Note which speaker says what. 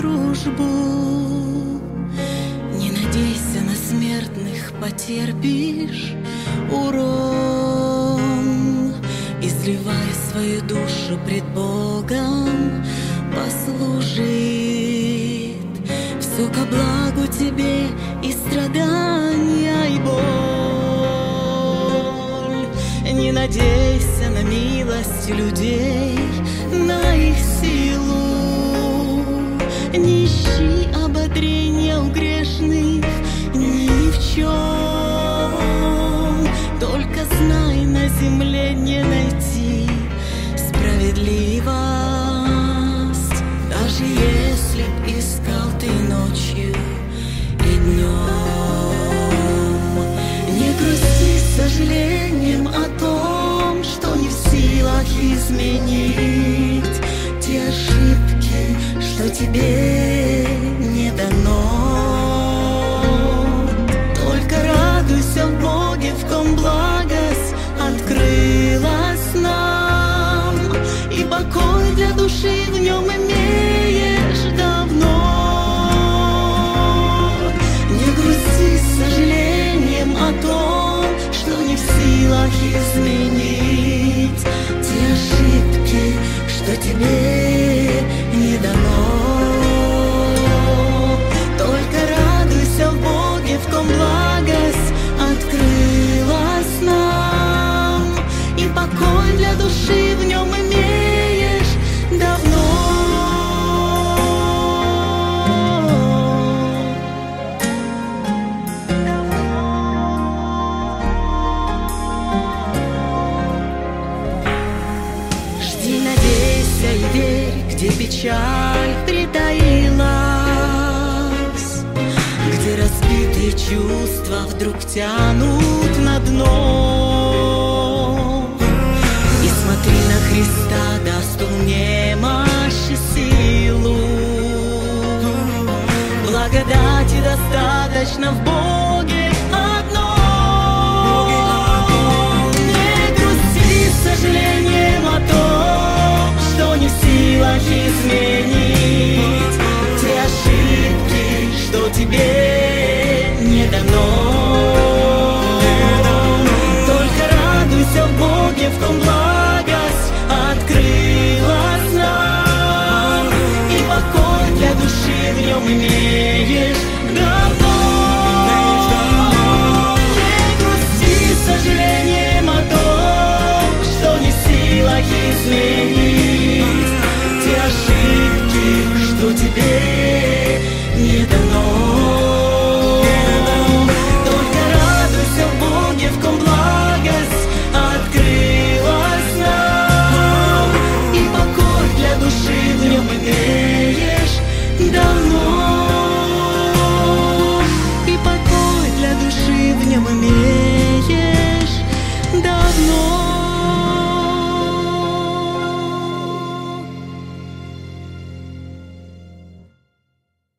Speaker 1: дружбу. Не надейся на смертных, потерпишь урон. Изливай свою душу пред Богом, послужит все ко благу тебе и страдания, и боль. Не надейся на милость людей, на их силу. Не ищи ободрения у грешных ни в чем. Только знай, на земле не найти справедливость. Даже если б искал ты ночью и днем, не грусти с сожалением о том, что не в силах изменить те ошибки, что тебе не дано. Только радуйся в Боге, в ком благость открылась нам, и покой для души в нем имеешь давно. Не грусти с сожалением о том, что не в силах изменить те ошибки, что тебе не дано. Только радуйся в Боге, в ком благость открылась нам, и покой для души в нем имеешь давно. Жди, надейся и верь, где печаль притаилась, где разбитые чувства вдруг тянут на дно. И смотри на Христа, даст Он немощь и силу. Благодати достаточно в Боге одном. Не грусти с сожалением о том, что не в силах изменить те ошибки, что тебе не дано. Только радуйся в Боге, в ком благость открылась нам, и покой для души в нем имеешь давно. Не грусти с сожалением о том, что не в силах изменить те ошибки, что тебе не дано. Только радуйся в Боге, в ком благость открылась нам, и покой для души в нем имеешь.